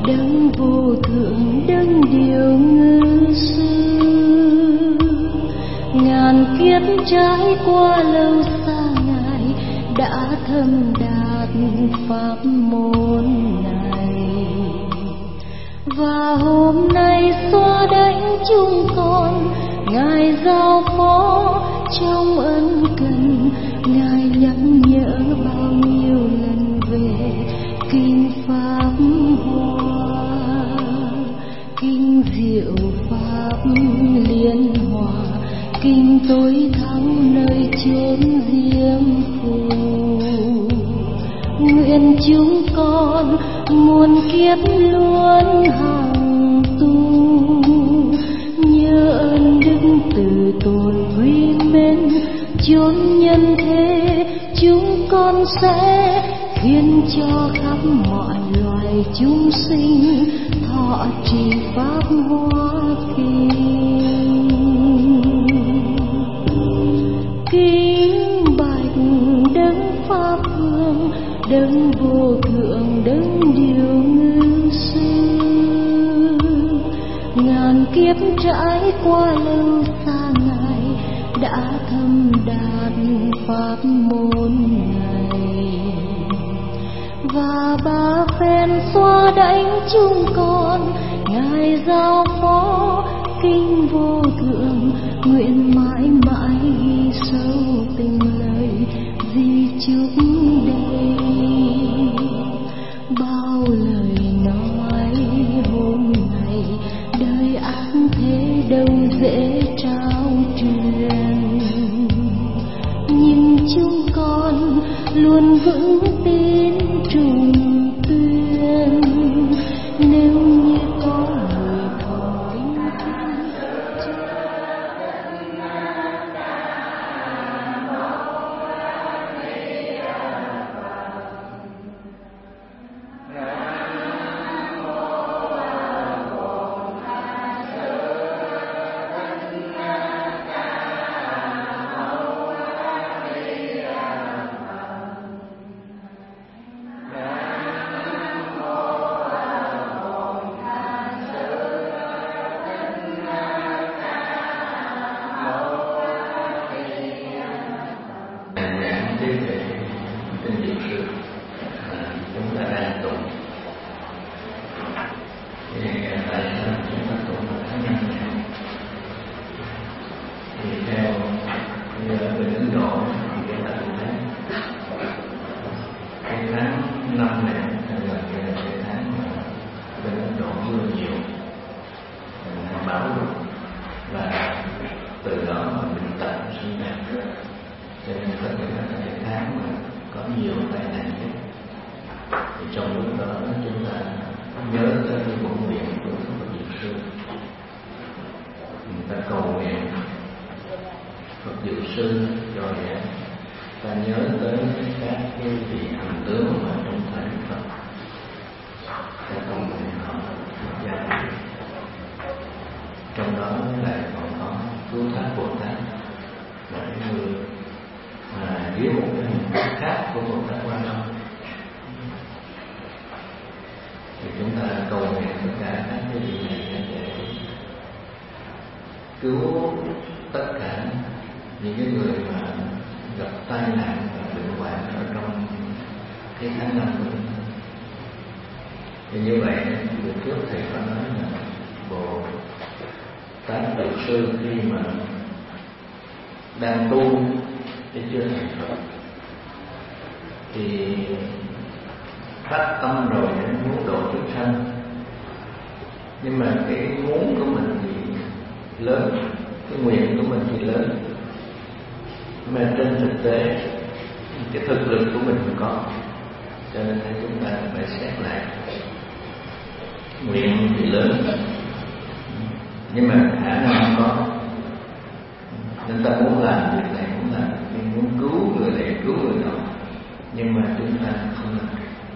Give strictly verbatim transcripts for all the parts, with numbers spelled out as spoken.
đấng vô thượng, đấng điều ngự sư. Ngàn kiếp trải qua lâu xa, Ngài đã thâm đạt pháp môn này. Và hôm nay xóa đánh chúng con, Ngài giao phó trong ân cần. Ngài nhắc nhở bao nhiêu lần về kinh pháp hoa, kinh diệu pháp liên hòa, kinh tối thắng nơi chốn diêm phù. Nguyện chúng con muôn kiếp luôn hằng tu, nhớ ơn đức từ tồn quý mến. Chốn nhân thế chúng con sẽ khiến cho khắp mọi loài chúng sinh thọ trì pháp hoa kinh. Kính bạch đấng pháp vương, đấng vô thượng, đấng điều ngự sư. Ngàn kiếp trải qua lâu xa, Ngài đã thâm đạt pháp môn này. Và ba phen xóa đánh chúng con, Ngài giao phó kinh vô thượng. Nguyện mãi mãi ghi sâu tình lời di chúc đây. Bao lời nói hôm nay, đời ác thế đâu dễ trao truyền. Nhưng chúng con luôn vững tin trùng tuyên. Nếu như có người thọ kính cứu tất cả những cái người mà gặp tai nạn và bệnh hoạn ở trong cái tháng năm của chúng ta. Thì như vậy, được trước thầy có nói là Bồ Tát Dược Sư khi mà đang tu để chưa thành Phật thì phát tâm rồi để muốn độ chúng sanh, nhưng mà cái muốn của mình thì lớn, cái nguyện của mình thì lớn, mà trên thực tế cái thực lực của mình không có, cho nên chúng ta phải xét lại. Nguyện thì lớn nhưng mà khả năng không có, nên ta muốn làm việc này muốn làm việc, muốn cứu người này cứu người nọ, nhưng mà chúng ta không làm.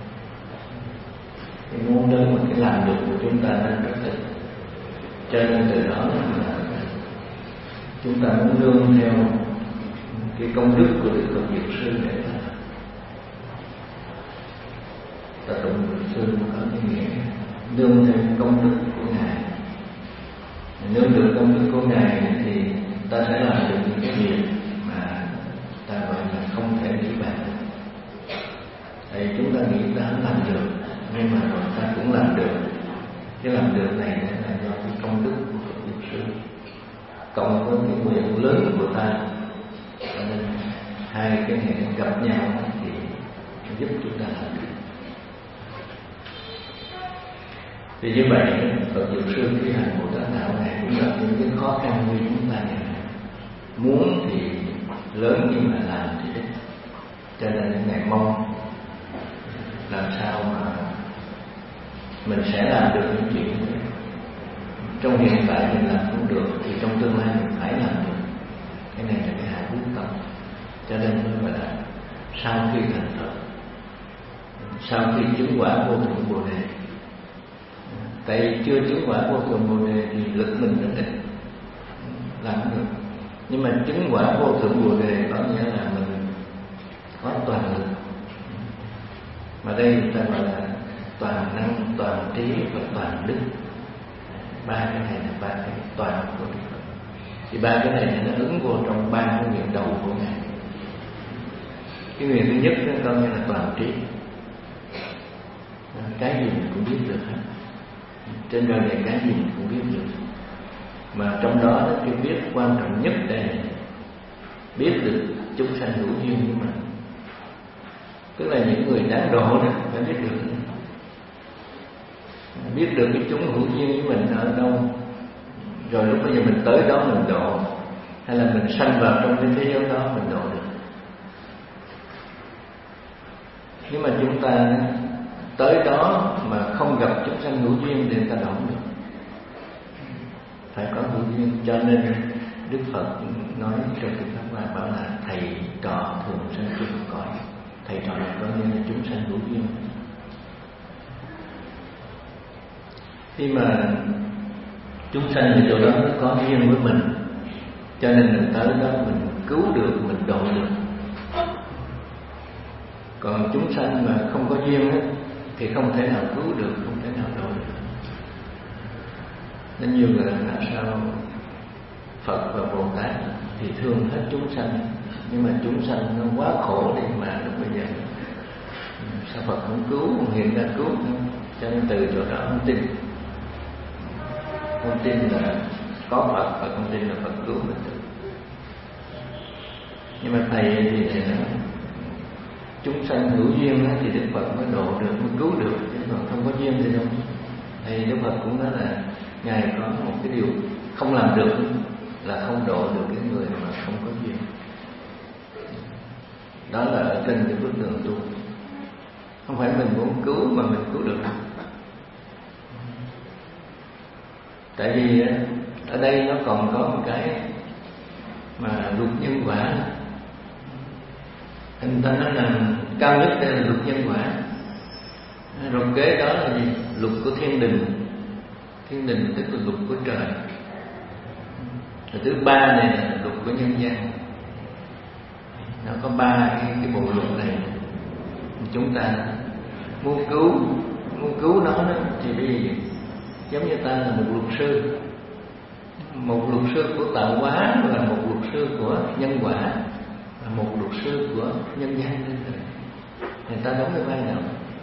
Cái muốn lớn mà cái làm được của chúng ta nên rất ít, cho nên từ đó là chúng ta muốn nương theo cái công đức của Đức Phật Dược Sư để ta ta tụng Dược Sư có cái nghĩa nương theo công đức của Ngài. Nương được công đức của Ngài thì ta sẽ làm được những cái việc mà ta gọi là không thể nghĩ bàn. Tại chúng ta nghĩ ta không làm được, nhưng mà rồi ta cũng làm được. Cái làm được này là do cái công đức của Phật Dược Sư cộng với cái nguyện lớn của ta, cho nên hai cái này gặp nhau thì giúp chúng ta làm được. Thì như vậy Phật Dược Sư khi hành Bồ Tát đạo này cũng gặp những cái khó khăn như chúng ta này. Muốn thì lớn nhưng mà làm thì ít. Cho nên Ngài mong làm sao mà mình sẽ làm được những chuyện này. Trong hiện tại mình làm không được thì trong tương lai mình phải làm được. Cái này là cái hạ quyết tâm. Cho nên mới gọi là sau khi thành Phật, sau khi chứng quả vô thượng Bồ Đề. Tại vì chưa chứng quả vô thượng Bồ Đề thì lực mình rất ít, làm không được. Nhưng mà chứng quả vô thượng Bồ Đề có nghĩa là mình có toàn lực. Mà đây người ta gọi là toàn năng, toàn trí và toàn đức. Ba cái này là ba cái toàn của Đức Phật. Thì ba cái này nó ứng vô trong ba cái nguyện đầu của Ngài. Cái nguyện thứ nhất đó coi như là toàn trí. Cái gì mình cũng biết được hết. Trên đời này cái gì mình cũng biết được. Mà trong đó cái biết quan trọng nhất đây là biết được chúng sanh hữu duyên với mình. Tức là những người đáng độ đó phải biết được. Biết được cái chúng hữu duyên với mình ở đâu, rồi lúc bây giờ mình tới đó mình độ, hay là mình sanh vào trong cái thế giới đó mình độ được. Nhưng mà chúng ta tới đó mà không gặp chúng sanh hữu duyên thì ta độ không được. Phải có hữu duyên. Cho nên Đức Phật nói trong kinh Pháp Hoa bảo là thầy trò thường sanh chung cõi. Thầy trò là có nghĩa là chúng sanh hữu duyên. Khi mà chúng sanh ở chỗ đó nó có duyên với mình, cho nên mình tới đó mình cứu được, mình độ được. Còn chúng sanh mà không có duyên ấy, thì không thể nào cứu được, không thể nào độ được. Nên nhiều người là sao Phật và Bồ Tát thì thương hết chúng sanh, nhưng mà chúng sanh nó quá khổ đi mà lúc bây giờ sao Phật không cứu, không hiện ra cứu. Cho nên từ chỗ đó không tin. Không tin là có Phật và không tin là Phật cứu mình được. Nhưng mà thầy thì thầy nói chúng sanh hữu duyên thì Đức Phật mới độ được, mới cứu được. Chứ còn không có duyên thì đâu. Thì Đức Phật cũng nói là Ngài có một cái điều không làm được là không độ được cái người mà không có duyên. Đó là ở trên cái bước đường tu. Không phải mình muốn cứu mà mình cứu được. Tại vì ở đây nó còn có một cái mà luật nhân quả. Anh ta nói là cao nhất đây là luật nhân quả. Rồi kế đó là gì? Luật của thiên đình. Thiên đình tức là luật của trời. Rồi thứ ba này là luật của nhân gian. Nó có ba cái, cái bộ luật này. Chúng ta muốn cứu muốn cứu nó đó, thì bây giờ giống như ta là một luật sư. Một luật sư của tạo hóa là một luật sư của nhân quả, là một luật sư của nhân gian. Người ta đóng cái vai nào?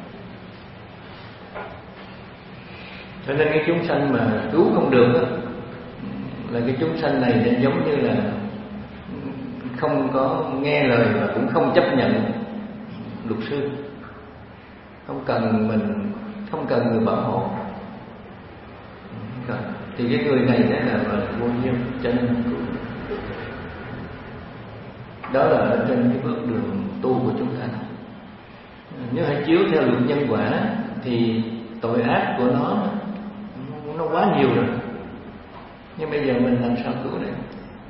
Cho nên cái chúng sanh mà cứu không được đó, là cái chúng sanh này nên giống như là không có nghe lời và cũng không chấp nhận luật sư, không cần mình, không cần người bảo hộ. Thì cái người này sẽ là vô duyên, cho nên không cứu. Đó là ở trên cái bước đường tu của chúng ta. Nếu hãy chiếu theo luật nhân quả thì tội ác của nó nó quá nhiều rồi. Nhưng bây giờ mình làm sao cứu đây?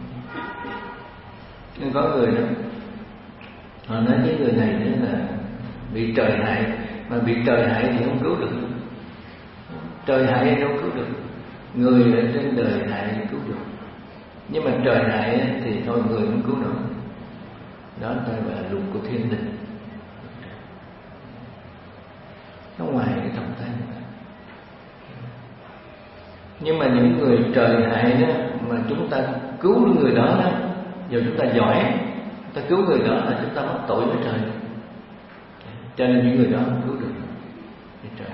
Nhưng có người đó họ nói cái người này đấy là bị trời hại, mà bị trời hại thì không cứu được. Trời hại thì đâu cứu được. Người ở trên đời hại thì cứu được, nhưng mà trời hại thì thôi người không cứu nổi. Đó là luật của thiên đình. Nó ngoài cái tầm tay người ta. Nhưng mà những người trời hại đó mà chúng ta cứu người đó đó, giờ chúng ta giỏi, chúng ta cứu người đó là chúng ta mắc tội với trời. Cho nên những người đó không cứu được với trời.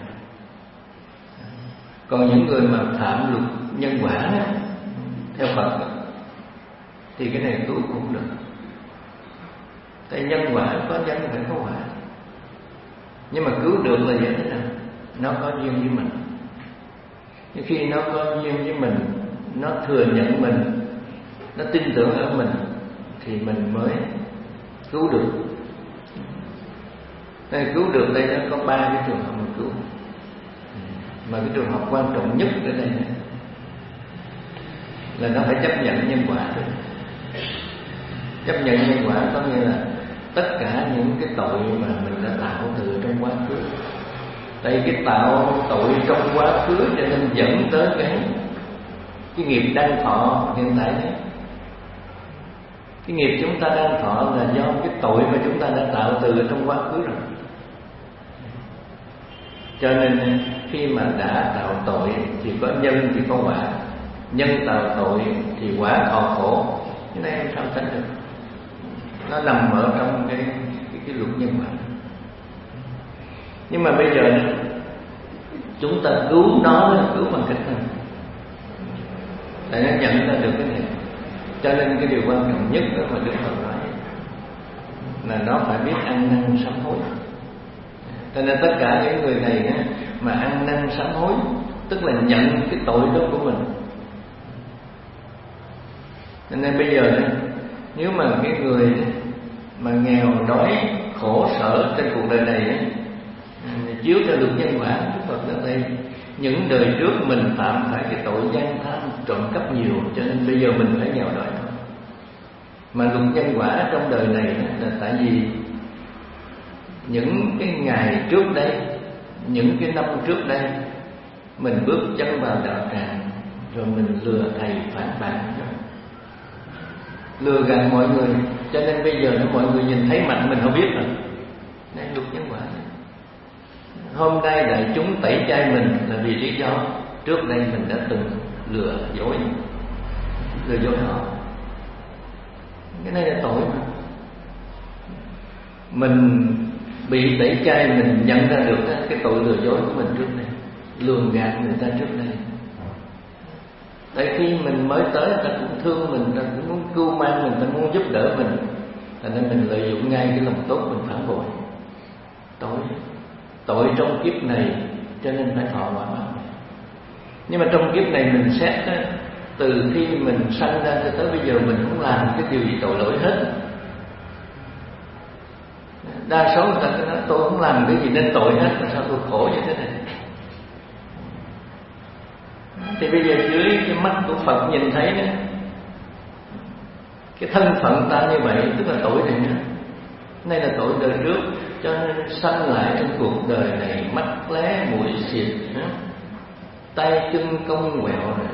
Còn những người mà phạm luật nhân quả đó, theo Phật đó, thì cái này cứu cũng được. Tại nhân quả có nhân phải có quả. Nhưng mà cứu được là như thế nào? Nó có duyên với mình. Nhưng khi nó có duyên với mình, nó thừa nhận mình, nó tin tưởng ở mình, thì mình mới cứu được. Nên cứu được đây nó có ba cái trường hợp mình cứu. Mà cái trường hợp quan trọng nhất ở đây là nó phải chấp nhận nhân quả thôi. Chấp nhận nhân quả có nghĩa là tất cả những cái tội mà mình đã tạo từ trong quá khứ. Tại cái tạo tội trong quá khứ cho nên dẫn tới cái cái nghiệp đang thọ hiện tại đấy. Cái nghiệp chúng ta đang thọ là do cái tội mà chúng ta đã tạo từ trong quá khứ rồi. Cho nên khi mà đã tạo tội thì có nhân thì có quả. Nhân tạo tội thì quả thọ khổ. Cái này em sao tránh được? Nó nằm ở trong cái cái, cái luật nhân quả. Nhưng mà bây giờ chúng ta cứu nó, cứu bằng cách này để nó nhận ra được cái này. Cho nên cái điều quan trọng nhất đó mà Đức Phật nói là nó phải biết ăn năn sám hối. Cho nên tất cả những người này đó, mà ăn năn sám hối, tức là nhận cái tội đó của mình. Cho nên bây giờ đó, nếu mà cái người mà nghèo đói khổ sở trên cuộc đời này đó, chiếu theo luật nhân quả, Đức Phật ở đây những đời trước mình phạm phải cái tội gian tham trộm cắp nhiều, cho nên bây giờ mình phải nghèo đói thôi. Mà luật nhân quả trong đời này là tại vì những cái ngày trước đây, những cái năm trước đây mình bước chân vào đạo tràng, rồi mình lừa thầy phản bạn, lừa gạt mọi người, cho nên bây giờ nó mọi người nhìn thấy mặt mình không biết rồi. Đây luật nhân quả. Hôm nay đại chúng tẩy chay mình là vì lý do trước đây mình đã từng lừa dối, lừa dối họ. Cái này là tội mà. Mình bị tẩy chay, mình nhận ra được cái tội lừa dối của mình trước đây, lường gạt người ta trước đây. Tại khi mình mới tới, người ta cũng thương mình, người ta cũng muốn cưu mang mình, người ta muốn giúp đỡ mình, cho nên mình lợi dụng ngay cái lòng tốt mình phản bội. Tội tội trong kiếp này, cho nên phải thọ quả báo. Nhưng mà trong kiếp này mình xét đó, từ khi mình sanh ra cho tới bây giờ mình không làm cái điều gì tội lỗi hết. Đa số người ta cứ nói tôi không làm cái gì nên tội hết, mà sao tôi khổ như thế này. Thì bây giờ dưới cái mắt của Phật nhìn thấy đó, cái thân phận ta như vậy tức là tội này nữa. Đây là tội đời trước, cho nên sanh lại trong cuộc đời này mắt lé mũi xịt, tay chân cong quẹo này,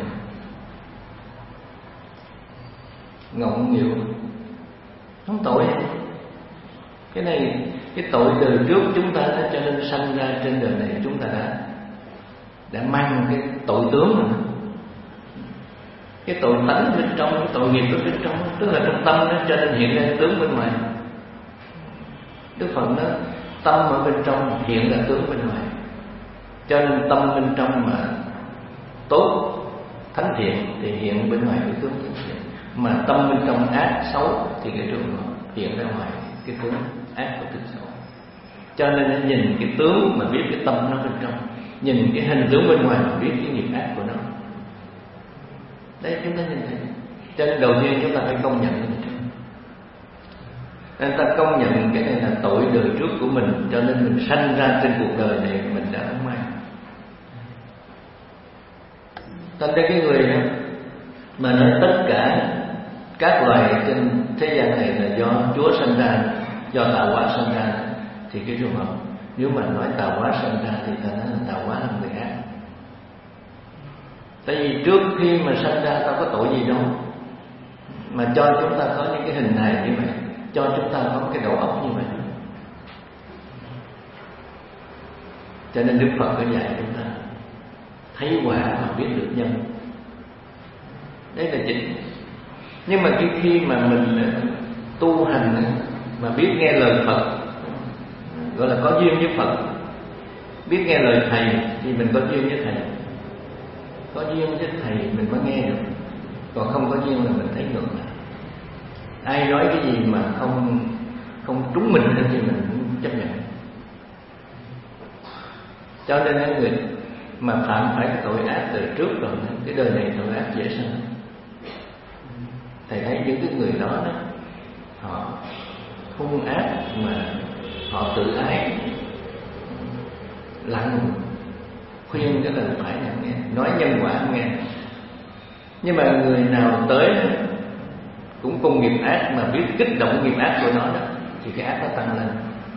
ngọng nghịu, không tội. Cái này cái tội đời trước chúng ta đã, cho nên sanh ra trên đời này chúng ta đã đã mang cái tội tướng rồi. Cái tội tánh bên trong, cái tội nghiệp ở bên trong, tức là trong tâm nó cho nên hiện ra tướng bên ngoài. Đức Phật nói tâm ở bên trong hiện ra tướng bên ngoài. Cho nên tâm bên trong mà tốt, thánh thiện thì hiện bên ngoài cái tướng thánh thiện. Mà tâm bên trong ác, xấu thì cái trường hiện ra ngoài cái tướng ác và tướng xấu. Cho nên nó nhìn cái tướng mà biết cái tâm nó bên trong, nhìn cái hình tướng bên ngoài mà biết cái nghiệp ác của nó. Đây chúng ta nhìn thấy. Cho nên đầu tiên chúng ta phải công nhận cái này. Nên ta công nhận cái này là tội đời trước của mình, cho nên mình sanh ra trên cuộc đời này mình đã không may. Thành ra cái người đó mà nói tất cả các loài trên thế gian này là do Chúa sanh ra, do tạo hóa sanh ra, thì cái trường hợp nếu mà nói tạo hóa sanh ra thì ta nói là tạo hóa là người ác. Tại vì trước khi mà sanh ra ta có tội gì đâu mà cho chúng ta có những cái hình hài như vậy, cho chúng ta có cái đầu óc như vậy. Cho nên Đức Phật có dạy chúng ta thấy quả mà biết được nhân. Đấy là chính. Nhưng mà khi khi mà mình tu hành mà biết nghe lời Phật, gọi là có duyên với Phật, biết nghe lời thầy thì mình có duyên với thầy. Có duyên với thầy mình mới nghe được, còn không có duyên là mình thấy ngược lại. Ai nói cái gì mà không không trúng mình thì mình cũng chấp nhận. Cho nên cái người mà phạm phải cái tội ác đời trước rồi, cái đời này tội ác dễ sanh. Thầy thấy những cái người đó, đó họ hung ác mà họ tự ái, lặng khuyên cái lời phải là nghe, nói nhân quả nghe. Nhưng mà người nào tới cũng cùng nghiệp ác mà biết kích động nghiệp ác của nó đó, thì cái ác nó tăng lên.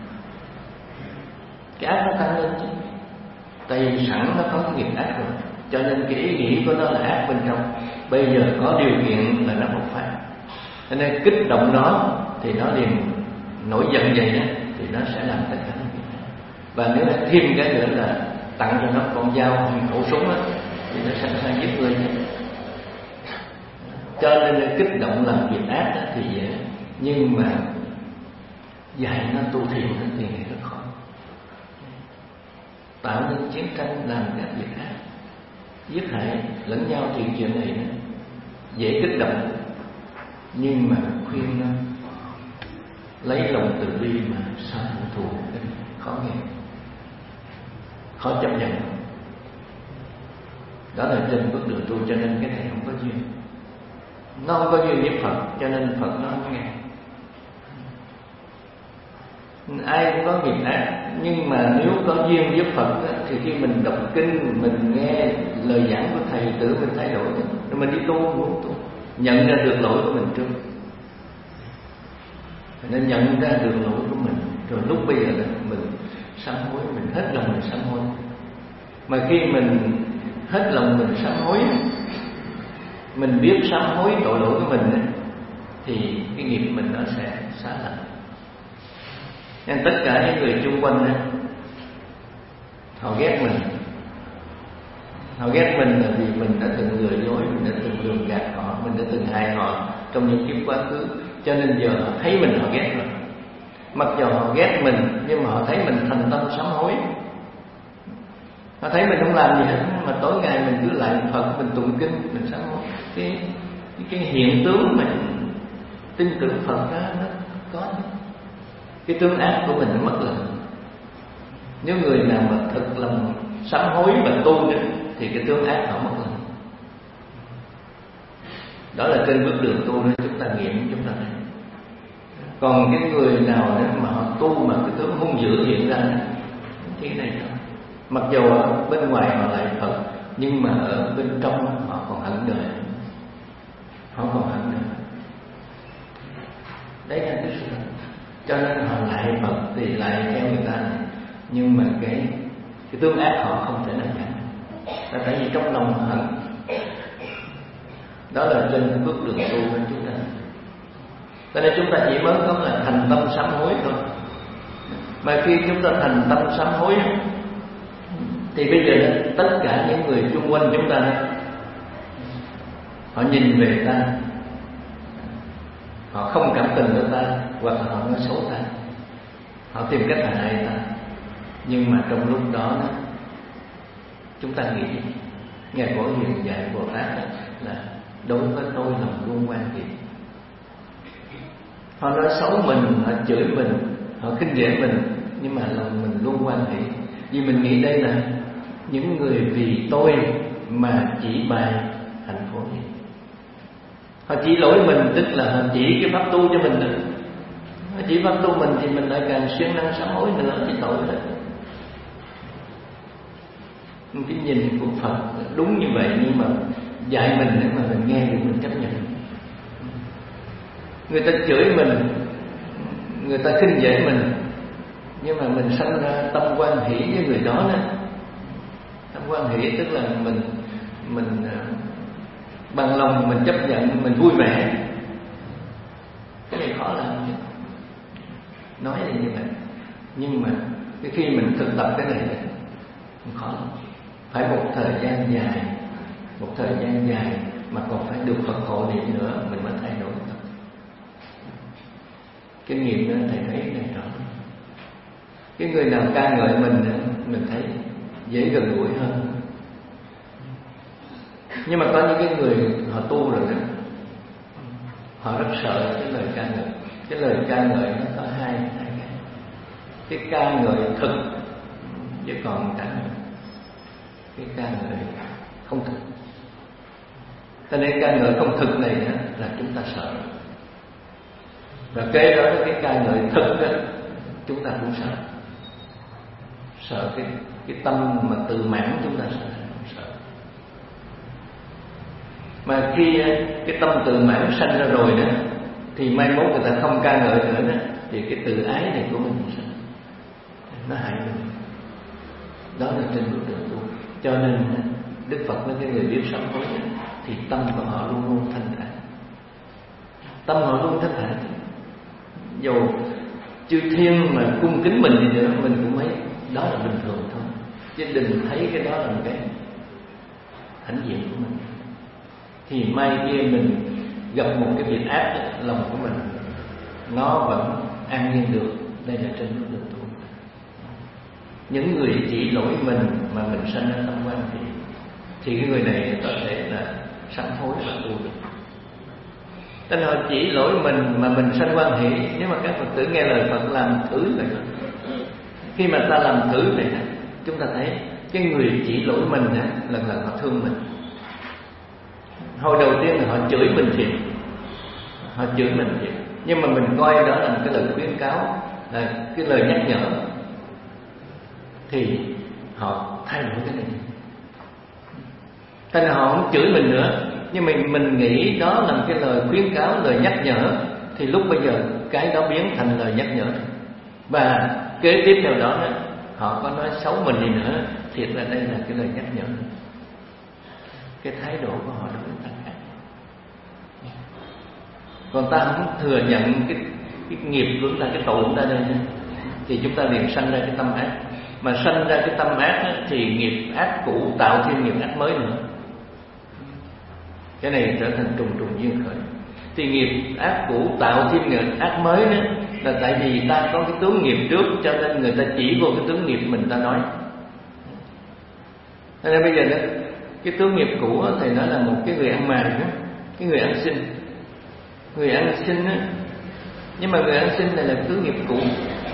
Cái ác nó tăng lên chứ, tại vì sẵn nó có cái nghiệp ác rồi, cho nên cái ý nghĩ của nó là ác bên trong. Bây giờ có điều kiện là nó bộc phát, cho nên kích động nó thì nó liền nổi giận vậy đó, thì nó sẽ làm tất cả những việc. Và nếu là thêm cái nữa là tặng cho nó con dao hay khẩu súng đó, thì nó sẵn sàng giết người. Cho nên kích động làm việc ác đó thì dễ, nhưng mà dạy nó tu thiền đó thì rất khó. Tạo nên chiến tranh, làm các việc ác, giết hại lẫn nhau thì chuyện này đó dễ kích động, nhưng mà khuyên nó lấy lòng từ bi mà xa thù khó nghe, khó chấp nhận. Đó là trên bước đường tu, cho nên cái này không có duyên. Nó không có duyên với Phật, cho nên Phật nó không nghe. Ai cũng có nghiệp ác, nhưng mà nếu có duyên với Phật thì khi mình đọc kinh, mình nghe lời giảng của thầy, tự mình thay đổi, rồi mình đi tu, muốn tu, nhận ra được lỗi của mình trước. Nên nhận ra được lỗi của mình, rồi lúc bây giờ mình sám hối, mình hết lòng mình sám hối. Mà khi mình hết lòng mình sám hối, mình biết sám hối tội lỗi của mình, thì cái nghiệp mình nó sẽ xá lạnh. Nên tất cả những người chung quanh đó, họ ghét mình. Họ ghét mình là vì mình đã từng lừa dối, mình đã từng lường gạt họ, mình đã từng hại họ trong những kiếp quá khứ. Cho nên giờ họ thấy mình họ ghét mình. Mặc dù họ ghét mình, nhưng mà họ thấy mình thành tâm sám hối. Họ thấy mình không làm gì hết, mà tối ngày mình cứ lại Phật, mình tụng kinh, mình sám hối. Cái, cái, cái hiện tướng mình tin tưởng Phật đó, nó có. Cái tướng ác của mình nó mất lòng. Nếu người nào mà thực lòng sám hối và tu đó, thì cái tướng ác họ mất lòng. Đó là trên bước đường tu đó, chúng ta nghiệm, chúng ta thấy. Còn cái người nào đó mà họ tu mà cái tướng hung dữ hiện ra thì cái này thôi. Mặc dù ở bên ngoài họ lại Phật, nhưng mà ở bên trong họ còn hận đời. Họ còn hận đời. Đấy là cái sự thật. Cho nên họ lại Phật thì lại theo người ta, nhưng mà cái cái tướng ác họ không thể nào nhận. Là tại vì trong lòng họ hận. Đó là trên bước đường tu của chúng ta. Cho nên chúng ta chỉ mới có là thành tâm sám hối thôi. Mà khi chúng ta thành tâm sám hối thì bây giờ tất cả những người xung quanh chúng ta, họ nhìn về ta, họ không cảm tình với ta, hoặc là họ nói xấu ta, họ tìm cách hại ta. Nhưng mà trong lúc đó, đó chúng ta nghĩ Ngài Phổ Hiền dạy Bồ Tát là đối với tôi lòng luôn quan hệ. Họ nói xấu mình, họ chửi mình, họ khinh dễ mình, nhưng mà lòng mình luôn quan hệ. Vì mình nghĩ đây là những người vì tôi mà chỉ bài hạnh phúc. Họ chỉ lỗi mình, tức là họ chỉ cái pháp tu cho mình nữa. Họ chỉ pháp tu mình thì mình lại càng siêng năng sám hối nữa, thì tội đó. Cái nhìn của Phật đúng như vậy, nhưng mà dạy mình để mà mình nghe được, mình chấp nhận. Người ta chửi mình, người ta khinh dễ mình, nhưng mà mình sanh ra tâm quan hỷ với người đó đó. Tâm quan hỷ tức là mình mình bằng lòng mình chấp nhận, mình vui vẻ. Cái này khó làm chứ. Nói là như vậy, nhưng mà cái khi mình thực tập cái này thì khó lắm. phải một thời gian dài, một thời gian dài mà còn phải được Phật hộ niệm nữa mình mới thay đổi được. Cái nghiệp đó thầy thấy này rõ. Cái người nào ca ngợi mình mình thấy dễ gần gũi hơn. Nhưng mà có những cái người họ tu rồi đó, họ rất sợ cái lời ca ngợi. Cái lời ca ngợi nó có hai hai cái. Cái ca ngợi thực chứ còn cả cái ca ngợi không thực. Cho nên ca ngợi không thực này đó, là chúng ta sợ. Và kế đó cái ca ngợi thực đó, chúng ta cũng sợ. Sợ cái cái tâm mà tự mãn chúng ta sợ, sợ. Mà khi cái tâm tự mãn sanh ra rồi đó, thì mai mốt người ta không ca ngợi nữa đó, thì cái tự ái này của mình sanh, nó hại mình. Đó là trên bước đường tu. Cho nên Đức Phật nói cái người biết sám hối thì tâm của họ luôn luôn thanh thản. Tâm họ luôn thanh thản. Dù chư thiên mà cung kính mình thì nữa, mình cũng thấy đó là bình thường thôi, chứ đừng thấy cái đó là một cái hãnh diện của mình. Thì mai kia mình gặp một cái việc ác, lòng của mình nó vẫn an nhiên được. Đây là trên bước đường tu. Những người chỉ lỗi mình mà mình sanh ra tâm quan thì thì cái người này có thể là sám hối và tu được. Cho nên họ chỉ lỗi mình mà mình sanh quan hỷ. Nếu mà các Phật tử nghe lời Phật làm thử này, khi mà ta làm thử này, chúng ta thấy cái người chỉ lỗi mình lần lần họ thương mình. Hồi đầu tiên là họ chửi mình thiệt, họ chửi mình thiệt, nhưng mà mình coi đó là một cái lời khuyến cáo, là cái lời nhắc nhở, thì họ thay đổi cái này. Thế nên họ không chửi mình nữa, nhưng mình mình nghĩ đó là một cái lời khuyến cáo, lời nhắc nhở, thì lúc bây giờ cái đó biến thành lời nhắc nhở. Và kế tiếp theo đó họ có nói xấu mình gì nữa, thiệt là đây là cái lời nhắc nhở. Cái thái độ của họ đối với ta khác. Còn ta không thừa nhận cái, cái nghiệp của chúng ta, cái tội của chúng ta đây, thì chúng ta liền sanh ra cái tâm ác. Mà sanh ra cái tâm ác thì nghiệp ác cũ tạo thêm nghiệp ác mới nữa. Cái này trở thành trùng trùng duyên khởi. Thì nghiệp ác cũ tạo thêm nghiệp ác mới đó, là tại vì ta có cái tướng nghiệp trước, cho nên người ta chỉ vô cái tướng nghiệp mình ta nói. Thế nên bây giờ đó, cái tướng nghiệp cũ đó, thầy nói là một cái người ăn mày đó, cái người ăn xin. Người ăn xin đó, nhưng mà người ăn xin này là tướng nghiệp cũ.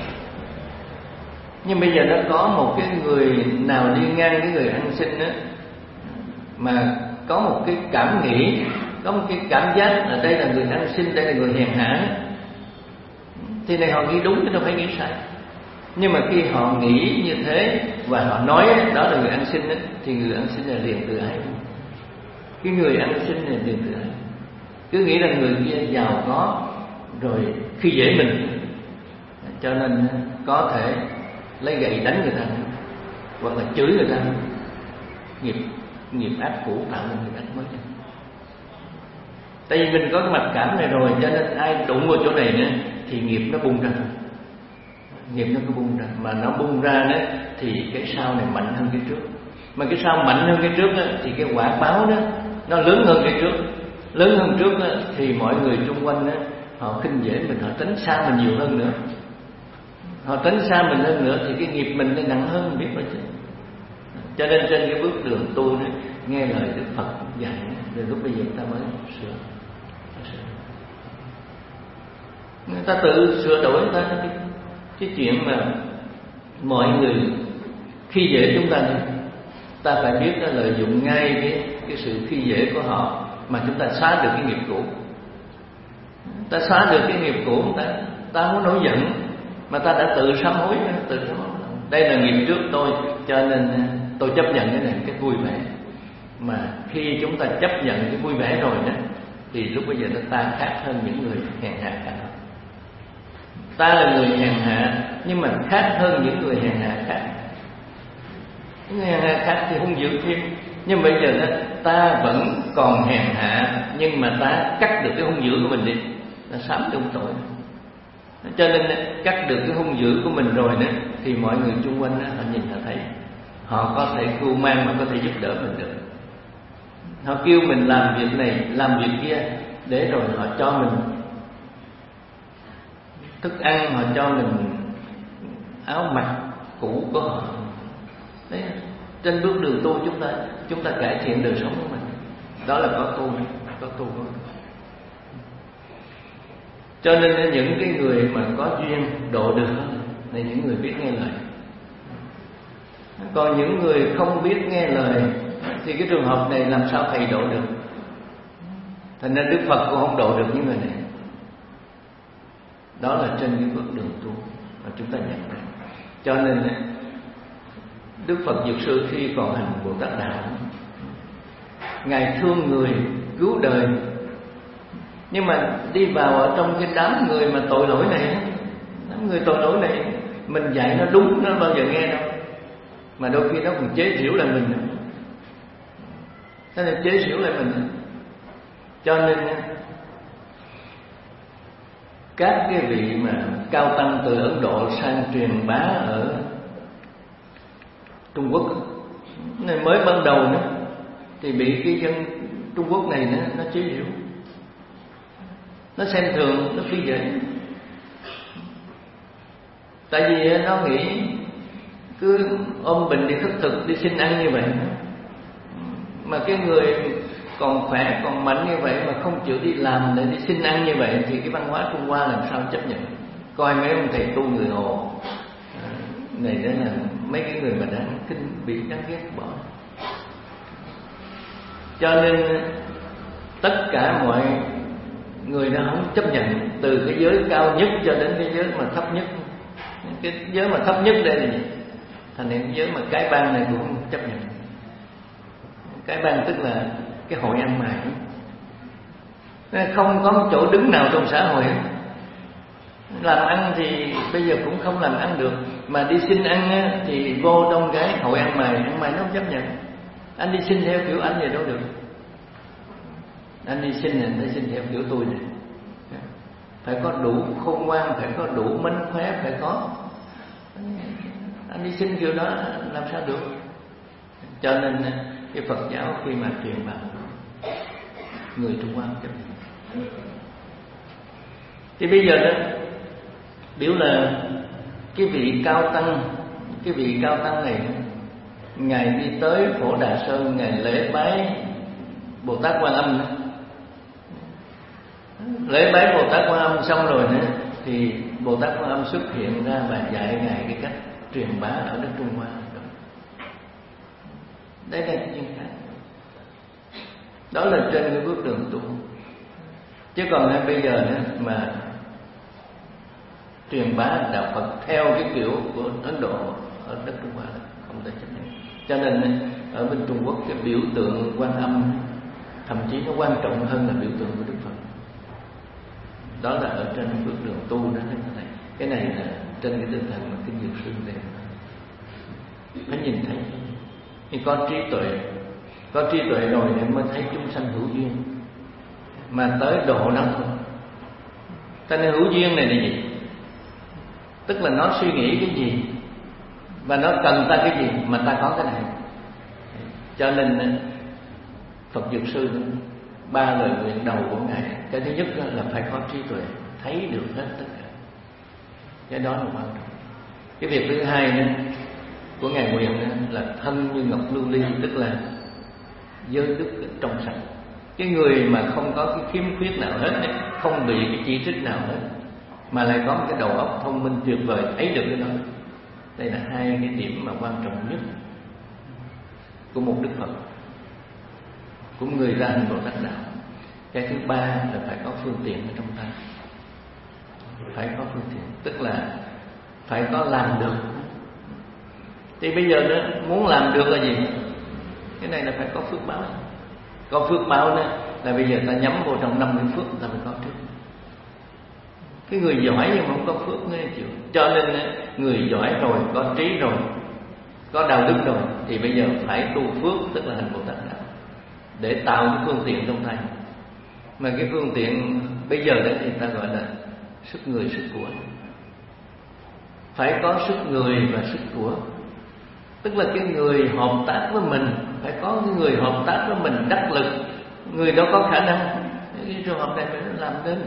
Nhưng bây giờ nó có một cái người nào đi ngang cái người ăn xin đó, mà có một cái cảm nghĩ, có một cái cảm giác là đây là người ăn xin, đây là người hèn hạ, thì này họ nghĩ đúng chứ đâu phải nghĩ sai. Nhưng mà khi họ nghĩ như thế và họ nói đó là người ăn xin đó, thì người ăn xin là liền tự ái. Cái người ăn xin là liền tự ái, cứ nghĩ rằng người kia giàu có rồi khi dễ mình, cho nên có thể lấy gậy đánh người ta hoặc là chửi người ta. Nghiệp nghiệp ác cũ tạo nên nghiệp ác mới. Tại vì mình có cái mặc cảm này rồi, cho nên ai đụng vào chỗ này nữa thì nghiệp nó bung ra. Nghiệp nó cứ bung ra, mà nó bung ra đó thì cái sau này mạnh hơn cái trước. Mà cái sau mạnh hơn cái trước đó, thì cái quả báo đó nó lớn hơn cái trước. Lớn hơn trước đó, thì mọi người xung quanh đó, họ khinh dễ mình, họ tránh xa mình nhiều hơn nữa. Họ tránh xa mình hơn nữa thì cái nghiệp mình nó nặng hơn biết bao chứ. Cho nên trên cái bước đường tu đó, nghe lời Đức Phật dạy, rồi lúc bây giờ ta mới sửa. Người ta tự sửa đổi người ta. Cái, cái chuyện mà mọi người khi dễ chúng ta đi, ta phải biết là lợi dụng ngay cái, cái sự khi dễ của họ mà chúng ta xóa được cái nghiệp cũ. Ta xóa được cái nghiệp cũ, ta ta không có nổi giận, mà ta đã tự sám hối, tự sám hối. Đây là nghiệp trước tôi, cho nên tôi chấp nhận cái này cái vui vẻ. Mà khi chúng ta chấp nhận cái vui vẻ rồi đó, thì lúc bây giờ ta khác hơn những người hèn hạ khác. Ta là người hèn hạ, nhưng mà khác hơn những người hèn hạ khác. Những người hèn hạ khác thì hung dữ thêm, nhưng bây giờ đó, ta vẫn còn hèn hạ, nhưng mà ta cắt được cái hung dữ của mình đi, ta sám được tội. Cho nên cắt được cái hung dữ của mình rồi đó, thì mọi người xung quanh đó, họ nhìn họ thấy, họ có thể cưu mang mà có thể giúp đỡ mình được. Họ kêu mình làm việc này, làm việc kia, để rồi họ cho mình thức ăn, họ cho mình áo mặc cũ của họ. Đấy, trên bước đường tu chúng ta chúng ta cải thiện đời sống của mình, đó là có tu, có tu có. Cho nên những cái người mà có duyên độ được là những người biết nghe lời. Còn những người không biết nghe lời thì cái trường hợp này làm sao thầy độ được? Thành ra Đức Phật cũng không độ được những người này. Đó là trên cái bước đường tu mà chúng ta nhận ra. Cho nên Đức Phật Dược Sư khi còn hành Bồ Tát Đạo, Ngài thương người, cứu đời, nhưng mà đi vào ở trong cái đám người mà tội lỗi này, đám người tội lỗi này mình dạy nó đúng nó bao giờ nghe đâu, mà đôi khi nó còn chế giễu lại mình, nó là chế giễu lại mình. Cho nên các cái vị mà cao tăng từ Ấn Độ sang truyền bá ở Trung Quốc này, mới ban đầu nữa thì bị cái dân Trung Quốc này nó, nó chế giễu, nó xem thường, nó phi dễ. Tại vì nó nghĩ cứ ôm bình đi khất thực, đi xin ăn như vậy, mà cái người còn khỏe, còn mạnh như vậy mà không chịu đi làm để đi xin ăn như vậy thì cái văn hóa Trung Hoa làm sao chấp nhận? Coi mấy ông thầy tu người Hồ này đó là mấy cái người mà đáng kinh, bị đáng ghét bỏ. Cho nên tất cả mọi người nó không chấp nhận, từ cái giới cao nhất cho đến cái giới mà thấp nhất. Cái giới mà thấp nhất đây là gì? Thành những giới mà cái bang này cũng không chấp nhận. Cái bang tức là cái hội ăn mày, không có một chỗ đứng nào trong xã hội. Làm ăn thì bây giờ cũng không làm ăn được, mà đi xin ăn thì vô trong cái hội ăn mày, ăn mày nó không chấp nhận. Anh đi xin theo kiểu anh vậy đâu được. Anh đi xin này, anh xin theo kiểu tôi này, phải có đủ khôn ngoan, phải có đủ mánh khóe, phải có. Anh đi xin kiểu đó làm sao được? Cho nên cái Phật giáo khi mà truyền vào, người Trung Hoa chấp nhận. Thì bây giờ đó biểu là cái vị cao tăng, cái vị cao tăng này, Ngài đi tới Phổ Đà Sơn, Ngài lễ bái Bồ Tát Quan Âm. Lễ bái Bồ Tát Quan Âm xong rồi nữa thì Bồ Tát Quan Âm xuất hiện ra và dạy Ngài cái cách truyền bá ở đất Trung Hoa. Đấy là cái chuyện khác. Đó là trên cái bước đường tu. Chứ còn hay bây giờ nữa mà truyền bá đạo Phật theo cái kiểu của Ấn Độ ở đất Trung Hoa không thể chấp nhận. Cho nên ở bên Trung Quốc cái biểu tượng Quan Âm thậm chí nó quan trọng hơn là biểu tượng của Đức Phật. Đó là ở trên bước đường tu đó thế này. Cái này là trên cái tinh thần mà Kinh Dược Sư đề phải nhìn thấy. Nhưng có trí tuệ, có trí tuệ rồi thì mới thấy chúng sanh hữu duyên, mà tới độ nó thôi. Cho nên hữu duyên này là gì? Tức là nó suy nghĩ cái gì và nó cần ta cái gì mà ta có cái này. Cho nên Phật Dược Sư ba lời nguyện đầu của Ngài, cái thứ nhất là phải có trí tuệ, thấy được hết tất cả. Cái đó là quan trọng. Cái việc thứ hai nữa của Ngài nguyện là thân như ngọc lưu ly, tức là giới đức trong sạch. Cái người mà không có cái khiếm khuyết nào hết ấy, không bị cái chỉ trích nào hết, mà lại có một cái đầu óc thông minh tuyệt vời, thấy được cái đó. Đây là hai cái điểm mà quan trọng nhất của một Đức Phật, của người ra hành Bồ Tát Đạo. Cái thứ ba là phải có phương tiện ở trong tay. Phải có phương tiện, tức là phải có làm được. Thì bây giờ đó, muốn làm được là gì? Cái này là phải có phước báo. Có phước báo đó là bây giờ ta nhắm vô trong năm mươi phước ta mới có trước. Cái người giỏi nhưng mà không có phước nghe chịu. Cho nên người giỏi rồi, có trí rồi, có đạo đức rồi, thì bây giờ phải tu phước, tức là hành Bồ Tát Đạo, để tạo cái phương tiện trong tay. Mà cái phương tiện bây giờ đó thì ta gọi là sức người, sức của. Phải có sức người và sức của. Tức là cái người hợp tác với mình, phải có cái người hợp tác với mình đắc lực, người đó có khả năng, cái trường hợp này phải làm đến.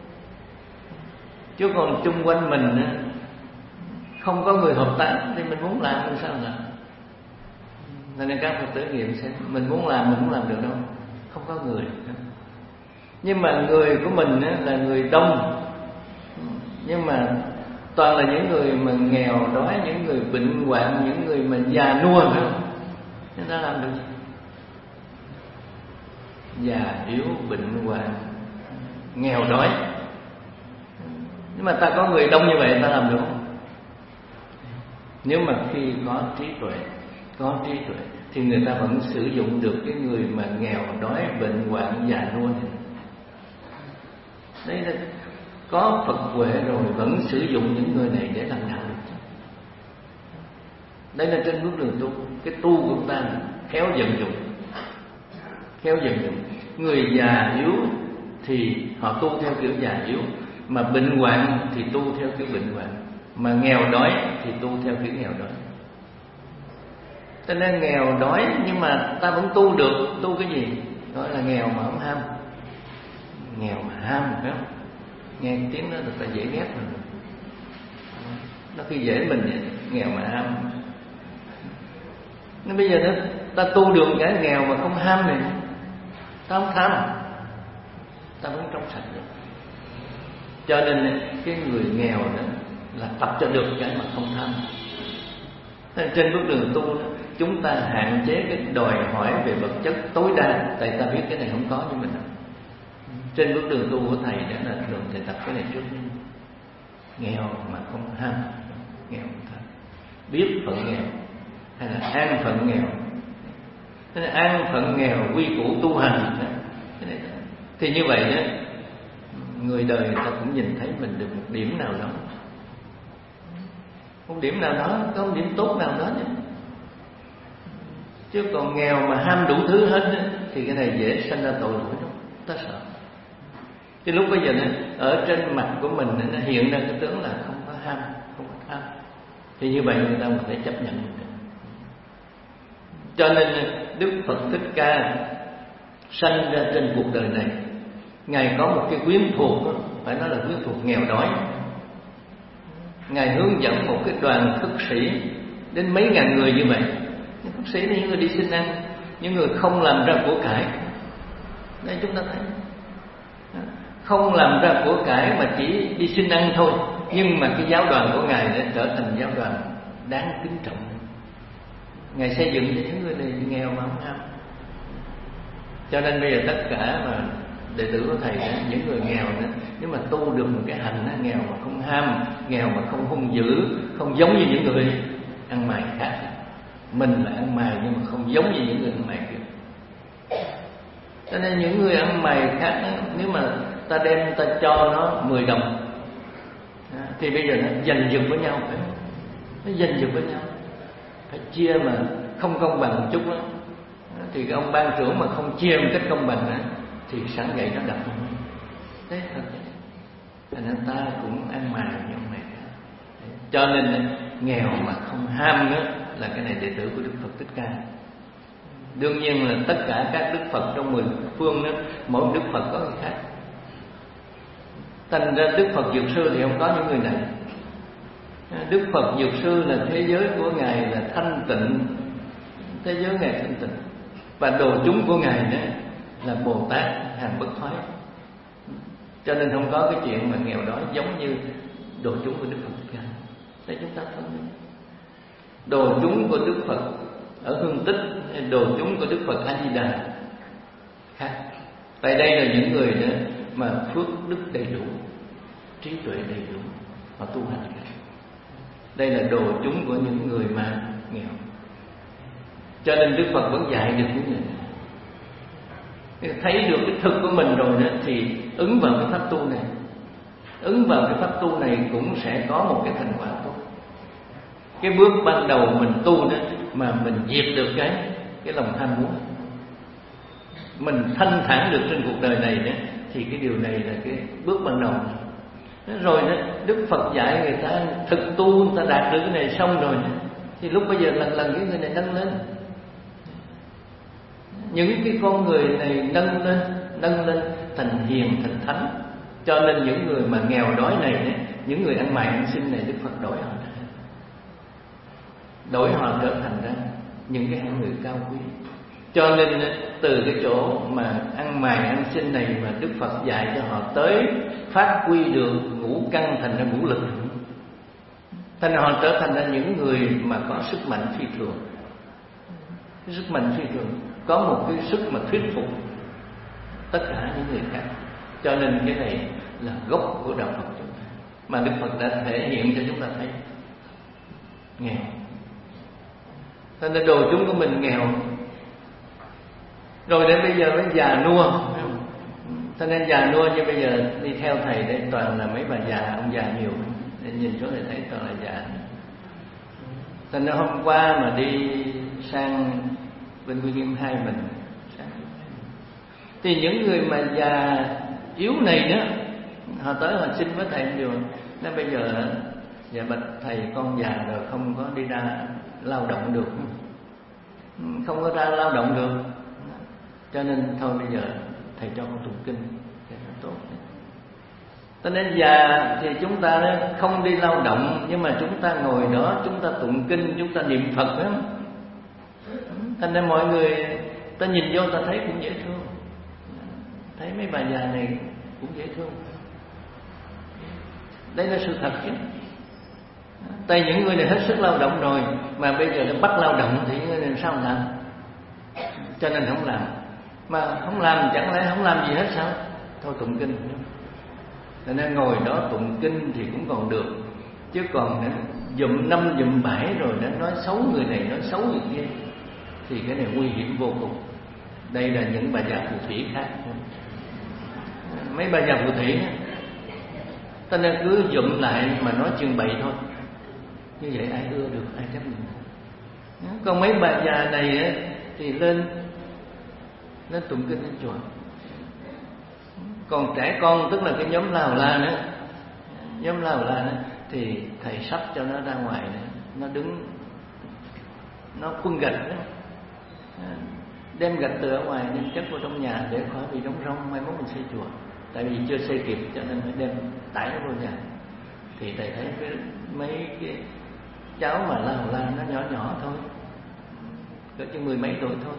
Chứ còn chung quanh mình không có người hợp tác thì mình muốn làm thì sao làm? Nên các Phật tử nghiệm xem, mình muốn làm mình không làm được đâu, không có người. Nhưng mà người của mình là người đông, nhưng mà toàn là những người mà nghèo đói, những người bệnh hoạn, những người mà già nua, phải không? Chúng ta làm được gì? Già yếu, bệnh hoạn, nghèo đói. Nhưng mà ta có người đông như vậy ta làm được không? Nếu mà khi có trí tuệ, có trí tuệ thì người ta vẫn sử dụng được cái người mà nghèo đói, bệnh hoạn, già nua này. Đấy là có Phật huệ rồi vẫn sử dụng những người này để làm đạo được. Đây là trên bước đường tu. Cái tu của chúng ta là khéo vận dụng, khéo vận dụng. Người già yếu thì họ tu theo kiểu già yếu, mà bệnh hoạn thì tu theo kiểu bệnh hoạn, mà nghèo đói thì tu theo kiểu nghèo đói. Cho nên nghèo đói nhưng mà ta vẫn tu được. Tu cái gì? Gọi là nghèo mà không ham. Nghèo mà ham, phải không? Nghe cái tiếng đó là ta dễ ghét mình. Nó khi dễ mình, nghèo mà ham. Nên bây giờ đó, ta tu được cái nghèo mà không ham này, ta không tham, ta vẫn trong sạch được. Cho nên cái người nghèo đó là tập cho được cái mà không tham. Trên bước đường tu đó, chúng ta hạn chế cái đòi hỏi về vật chất tối đa, tại ta biết cái này không có như mình. Trên bước đường tu của thầy đó là thường thầy tập cái này trước. Nghèo mà không ham, nghèo không tham, biết phận nghèo hay là an phận nghèo. Thế là an phận nghèo quy củ tu hành. Thì như vậy đó, người đời người ta cũng nhìn thấy mình được một điểm nào đó, một điểm nào đó, có một điểm tốt nào đó chứ. Chứ còn nghèo mà ham đủ thứ hết thì cái này dễ sanh ra tội lỗi đó, ta sợ. Cái lúc bây giờ này, ở trên mặt của mình nó hiện ra cái tướng là không có ham, không có tham, thì như vậy người ta có thể chấp nhận được. Cho nên Đức Phật Thích Ca sanh ra trên cuộc đời này, Ngài có một cái quyến thuộc, phải nói là quyến thuộc nghèo đói. Ngài hướng dẫn một cái đoàn thức sĩ đến mấy ngàn người như vậy. Những thức sĩ là những người đi xin ăn, những người không làm ra của cải. Đây chúng ta thấy, không làm ra của cải mà chỉ đi xin ăn thôi, nhưng mà cái giáo đoàn của Ngài đã trở thành giáo đoàn đáng kính trọng. Ngài xây dựng cho những người này nghèo mà không ham. Cho nên bây giờ tất cả mà đệ tử của thầy đó, những người nghèo đó, nếu mà tu được một cái hành đó, nghèo mà không ham, nghèo mà không hung dữ, không giống như những người ăn mày khác. Mình là ăn mày nhưng mà không giống như những người ăn mày kia. Cho nên những người ăn mày khác đó, nếu mà ta đem ta cho nó mười đồng thì bây giờ nó giành giật với nhau, phải không? Nó giành giật với nhau, phải chia mà không công bằng một chút đó. Thì cái ông ban trưởng mà không chia một cách công bằng đó, thì sáng dậy nó đập mình. Thế thật. Thành ra ta cũng ăn mày như ông này. Cho nên nghèo mà không ham nữa là cái này đệ tử của Đức Phật Thích Ca. Đương nhiên là tất cả các Đức Phật trong mười phương đó, mỗi Đức Phật có người khác. Thành ra Đức Phật Dược Sư thì không có những người này. Đức Phật Dược Sư là thế giới của Ngài là thanh tịnh, thế giới Ngài thanh tịnh. Và đồ chúng của Ngài đó là Bồ Tát hàng bất thoái. Cho nên không có cái chuyện mà nghèo đói giống như đồ chúng của Đức Phật Thích Ca. Để chúng ta phân biệt. Đồ chúng của Đức Phật ở Hương Tích, đồ chúng của Đức Phật A Di Đà khác. Tại đây là những người đó mà phước đức đầy đủ, trí tuệ đầy đủ, họ tu hành. Đây là đồ chúng của những người mà nghèo. Cho nên Đức Phật vẫn dạy được những người này. Thấy được cái thực của mình rồi đó thì ứng vào cái pháp tu này, ứng vào cái pháp tu này cũng sẽ có một cái thành quả tốt. Cái bước ban đầu mình tu đó mà mình diệt được cái cái lòng tham muốn, mình thanh thản được trên cuộc đời này đó, thì cái điều này là cái bước ban đầu. Rồi đó, Đức Phật dạy người ta thực tu, người ta đạt được cái này xong rồi đó, Thì lúc bây giờ lần lần cái người này nâng lên, những cái con người này nâng lên, nâng lên thành hiền, thành thánh. Cho nên những người mà nghèo đói này, những người ăn mày ăn xin này, Đức Phật đổi họ ra, đổi họ trở thành ra những cái hạng người cao quý. Cho nên từ cái chỗ mà ăn mày ăn xin này mà Đức Phật dạy cho họ tới phát huy được ngũ căn thành ra ngũ lực, thành ra họ trở thành ra những người mà có sức mạnh phi thường. Cái sức mạnh phi thường, có một cái sức mà thuyết phục tất cả những người khác. Cho nên cái này là gốc của đạo Phật chúng ta, mà Đức Phật đã thể hiện cho chúng ta thấy. Nghèo, cho nên đồ chúng của mình nghèo, rồi đến bây giờ mới già nua. Cho nên già nua như bây giờ đi theo thầy đây toàn là mấy bà già, ông già nhiều, nên nhìn xuống thì thấy toàn là già. Cho nên hôm qua mà đi sang bên Quy Nghiêm hai mình, thì những người mà già yếu này đó, họ tới họ xin với thầy điều, nói bây giờ dạ bạch thầy con già rồi không có đi ra lao động được, không có ra lao động được, cho nên thôi bây giờ thầy cho con tụng kinh thì nó tốt. Cho nên già thì chúng ta không đi lao động, nhưng mà chúng ta ngồi đó, chúng ta tụng kinh, chúng ta niệm Phật đó. Cho nên mọi người ta nhìn vô ta thấy cũng dễ thương, thấy mấy bà già này cũng dễ thương. Đây là sự thật chứ. Tại những người này hết sức lao động rồi, mà bây giờ nó bắt lao động thì người này sao làm? Cho nên không làm. Mà không làm chẳng lẽ không làm gì hết sao? Thôi tụng kinh. Cho nên ngồi đó tụng kinh thì cũng còn được, chứ còn dùm năm dùm bảy rồi đã nói xấu người này, nói xấu người kia, thì cái này nguy hiểm vô cùng. Đây là những bà già phù thủy khác. Mấy bà già phù thủy ta nên cứ dụm lại mà nói chuyện bậy thôi, như vậy ai ưa được, ai chấp nhận. Còn mấy bà già này thì lên lên tụng kinh lên chùa. Còn trẻ con, tức là cái nhóm Lào La nữa, nhóm Lào La nữa, thì thầy sắp cho nó ra ngoài nữa, nó đứng, nó khuân gạch đó, đem gạch từ ở ngoài đem chất vào trong nhà để khỏi bị đóng rông mai mốt mình xây chùa. Tại vì chưa xây kịp cho nên phải đem tải nó vô nhà. Thì thầy thấy cái, mấy cái cháu mà Lào La nó nhỏ nhỏ thôi, cỡ chừng mười mấy tuổi thôi,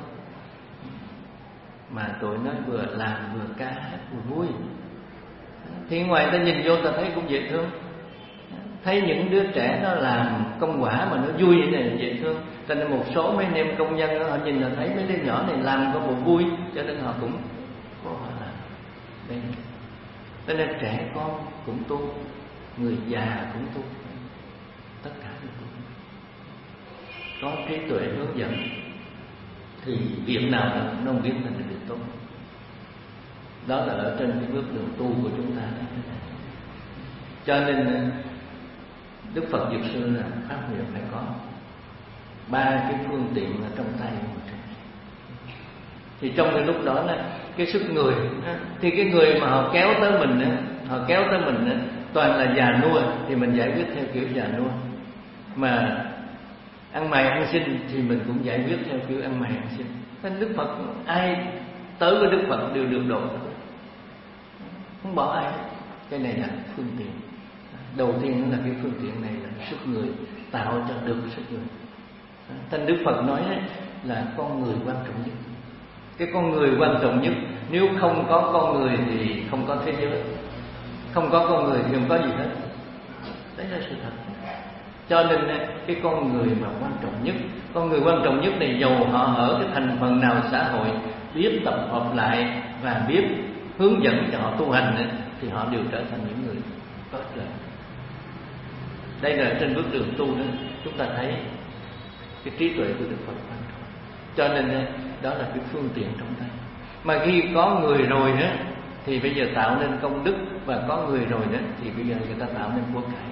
mà tụi nó vừa làm vừa ca hát vừa vui. Thì ngoài ta nhìn vô ta thấy cũng dễ thương. Thấy những đứa trẻ nó làm công quả mà nó vui như này dễ thương. Cho nên một số mấy anh em công nhân đó, họ nhìn là thấy mấy đứa nhỏ này làm có bộ vui, cho nên họ cũng có họ làm. Đây. Cho nên trẻ con cũng tu, người già cũng tu, tất cả đều tu. Có trí tuệ hướng dẫn thì việc nào nó không biết thành được việc tốt. Đó là ở trên cái bước đường tu của chúng ta. Cho nên Đức Phật Dược Sư là pháp hiệu phải có ba cái phương tiện ở trong tay của mình. Thì trong cái lúc đó là cái sức người, thì cái người mà họ kéo tới mình, họ kéo tới mình toàn là già nua, thì mình giải quyết theo kiểu già nua. Mà ăn mày ăn xin thì mình cũng giải quyết theo kiểu ăn mày ăn xin. Nên Đức Phật, ai tới với Đức Phật đều được độ, không bỏ ai. Cái này là phương tiện. Đầu tiên là cái phương tiện này là sức người, tạo cho được sức người. Thành Đức Phật nói là con người quan trọng nhất. Cái con người quan trọng nhất. Nếu không có con người thì không có thế giới, không có con người thì không có gì hết. Đấy là sự thật. Cho nên cái con người mà quan trọng nhất, con người quan trọng nhất này dầu họ ở cái thành phần nào xã hội, biết tập hợp lại và biết hướng dẫn cho họ tu hành, thì họ đều trở thành những người có ích lợi. Đây là trên bước đường tu đó, chúng ta thấy cái trí tuệ của Đức Phật quan trọng. Cho nên đó là cái phương tiện trong tay. Mà khi có người rồi đó, thì bây giờ tạo nên công đức, và có người rồi đó thì bây giờ người ta tạo nên của cải.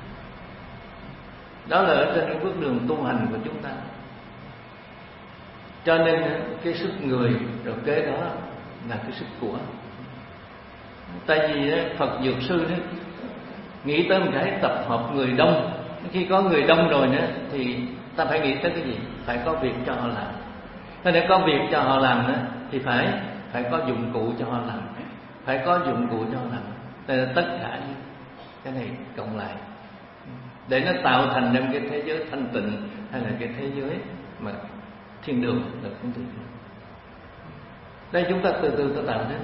Đó là ở trên cái bước đường tu hành của chúng ta. Cho nên cái sức người rồi kế đó là cái sức của. Tại vì Phật Dược Sư đó nghĩ tới một cái tập hợp người đông. Khi có người đông rồi nữa thì ta phải nghĩ tới cái gì? Phải có việc cho họ làm. Thế để có việc cho họ làm đó, thì phải phải có dụng cụ cho họ làm, phải có dụng cụ cho họ làm. Thế là tất cả cái này cộng lại để nó tạo thành nên cái thế giới thanh tịnh, hay là cái thế giới mà thiên đường là cũng được. Đây chúng ta từ từ ta tạo đến.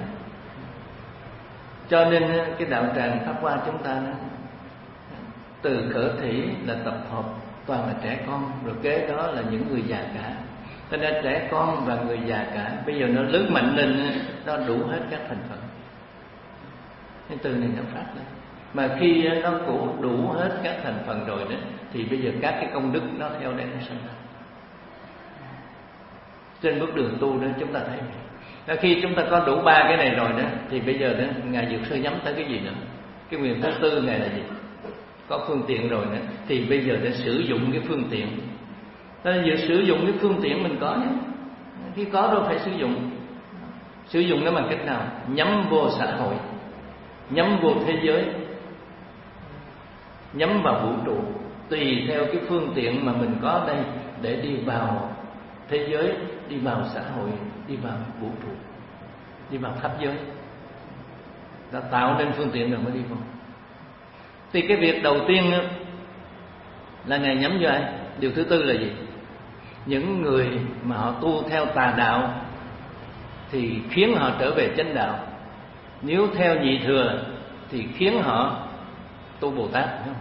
Cho nên cái đạo tràng Pháp Hoa chúng ta đó, từ khởi thủy là tập hợp toàn là trẻ con, rồi kế đó là những người già cả. Cho nên trẻ con và người già cả bây giờ nó lớn mạnh lên, nó đủ hết các thành phần. Cái từ này nó phát lên. Mà khi nó cũng đủ hết các thành phần rồi đó, thì bây giờ các cái công đức nó theo đây nó sinh ra. Trên bước đường tu đó chúng ta thấy đó, khi chúng ta có đủ ba cái này rồi đó, thì bây giờ đó ngài Dược Sư nhắm tới cái gì nữa? Cái nguyện thứ tư ngài là gì? Có phương tiện rồi nữa, thì bây giờ để sử dụng cái phương tiện. Đó là sử dụng cái phương tiện mình có nhé. Khi có rồi phải sử dụng. Sử dụng nó bằng cách nào? Nhắm vô xã hội, nhắm vô thế giới, nhắm vào vũ trụ, tùy theo cái phương tiện mà mình có đây để đi vào thế giới, đi vào xã hội, đi vào vũ trụ, đi vào pháp giới. Đã tạo nên phương tiện rồi mới đi vào. Thì cái việc đầu tiên là ngài nhắm vô ai? Điều thứ tư là gì? Những người mà họ tu theo tà đạo thì khiến họ trở về chánh đạo. Nếu theo nhị thừa thì khiến họ tu Bồ Tát, phải không?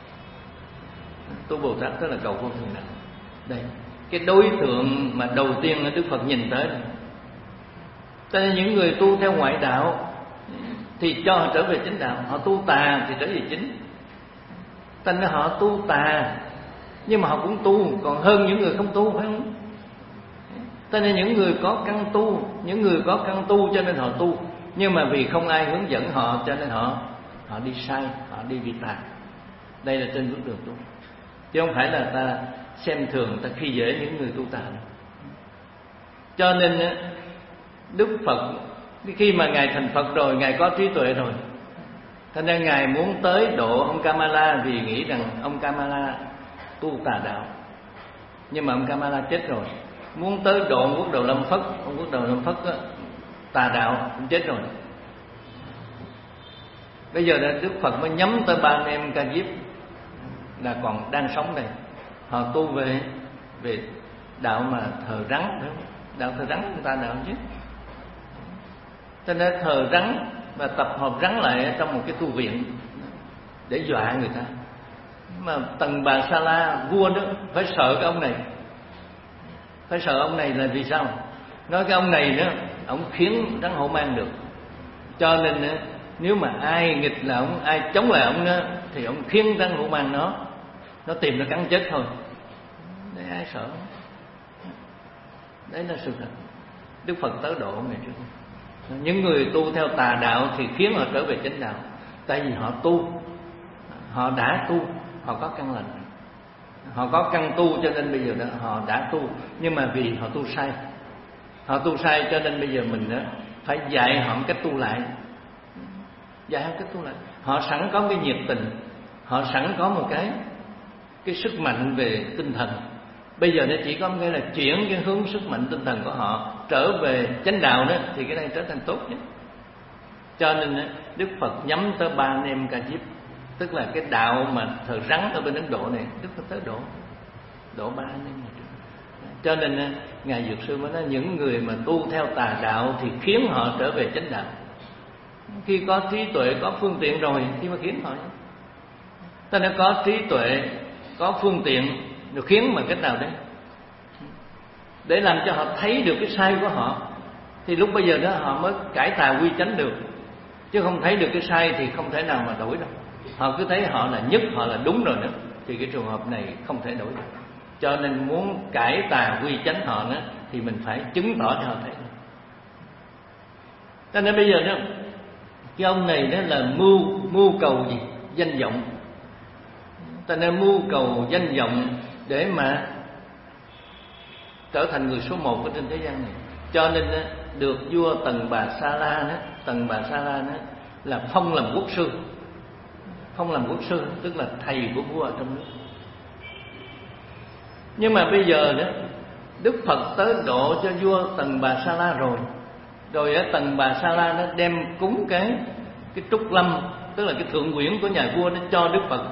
Tu Bồ Tát tức là cầu vô thường đạo. Đây, cái đối tượng mà đầu tiên Đức Phật nhìn tới này. Cho nên những người tu theo ngoại đạo thì cho họ trở về chánh đạo, họ tu tà thì trở về chính. Cho nên họ tu tà nhưng mà họ cũng tu còn hơn những người không tu, phải không? Cho nên những người có căn tu, những người có căn tu cho nên họ tu, nhưng mà vì không ai hướng dẫn họ cho nên họ họ đi sai, họ đi vi tà. Đây là trên bước đường tu, chứ không phải là ta xem thường, ta khi dễ những người tu tà đâu. Cho nên Đức Phật khi mà ngài thành Phật rồi, ngài có trí tuệ rồi, cho nên ngài muốn tới độ ông Kamala, vì nghĩ rằng ông Kamala tu tà đạo. Nhưng mà ông Kamala chết rồi. Muốn tới độ ông Quốc Đầu Lâm Phất, ông Quốc Đầu Lâm Phất đó, tà đạo cũng chết rồi. Bây giờ là Đức Phật mới nhắm tới ba anh em Ca Diếp là còn đang sống đây. Họ tu về về đạo mà thờ rắn, đúng không? Đạo thờ rắn chúng ta đạo chứ. Cho nên thờ rắn và tập hợp rắn lại trong một cái tu viện để dọa người ta. Mà Tần Bà Sa La vua đó phải sợ cái ông này. Phải sợ ông này là vì sao? Nói cái ông này đó, ông khiến rắn hổ mang được. Cho nên nếu mà ai nghịch là ông, ai chống lại ông đó, thì ông khiến rắn hổ mang nó nó tìm nó cắn chết thôi. Đấy, ai sợ? Đấy là sự thật. Đức Phật tới độ ngày trước. Những người tu theo tà đạo thì khiến họ trở về chánh đạo. Tại vì họ tu, họ đã tu, họ có căn lành, họ có căn tu, cho nên bây giờ đó họ đã tu. Nhưng mà vì họ tu sai, họ tu sai cho nên bây giờ mình đó phải dạy họ cách tu lại, dạy họ cách tu lại. Họ sẵn có cái nhiệt tình, họ sẵn có một cái cái sức mạnh về tinh thần. Bây giờ nó chỉ có nghĩa là chuyển cái hướng sức mạnh tinh thần của họ trở về chánh đạo đó, thì cái này trở thành tốt nhất. Cho nên Đức Phật nhắm tới ba anh em Ca Diếp, tức là cái đạo mà thờ rắn ở bên Ấn Độ này, Đức Phật tới độ độ ba anh em này. Cho nên ngài Dược Sư mới nói những người mà tu theo tà đạo thì khiến họ trở về chánh đạo. Khi có trí tuệ, có phương tiện rồi thì mới khiến họ. Ta đã có trí tuệ, có phương tiện, được khiến bằng cách nào đấy? Để làm cho họ thấy được cái sai của họ, thì lúc bây giờ đó họ mới cải tà quy chánh được. Chứ không thấy được cái sai thì không thể nào mà đổi đâu. Họ cứ thấy họ là nhất, họ là đúng rồi nữa, thì cái trường hợp này không thể đổi được. Cho nên muốn cải tà quy chánh họ nữa, thì mình phải chứng tỏ cho họ thấy. Cho nên bây giờ đó, cái ông này đó là mưu mưu cầu gì? Danh vọng. Cho nên mưu cầu danh vọng để mà trở thành người số một ở trên thế gian này. Cho nên được vua Tần Bà Sa La đó, Tần Bà Sa La đó là phong làm quốc sư. Phong làm quốc sư tức là thầy của vua ở trong nước. Nhưng mà bây giờ đó, Đức Phật tới độ cho vua Tần Bà Sa La rồi. Rồi á, Tần Bà Sa La nó đem cúng cái cái trúc lâm, tức là cái thượng quyển của nhà vua, nó cho Đức Phật.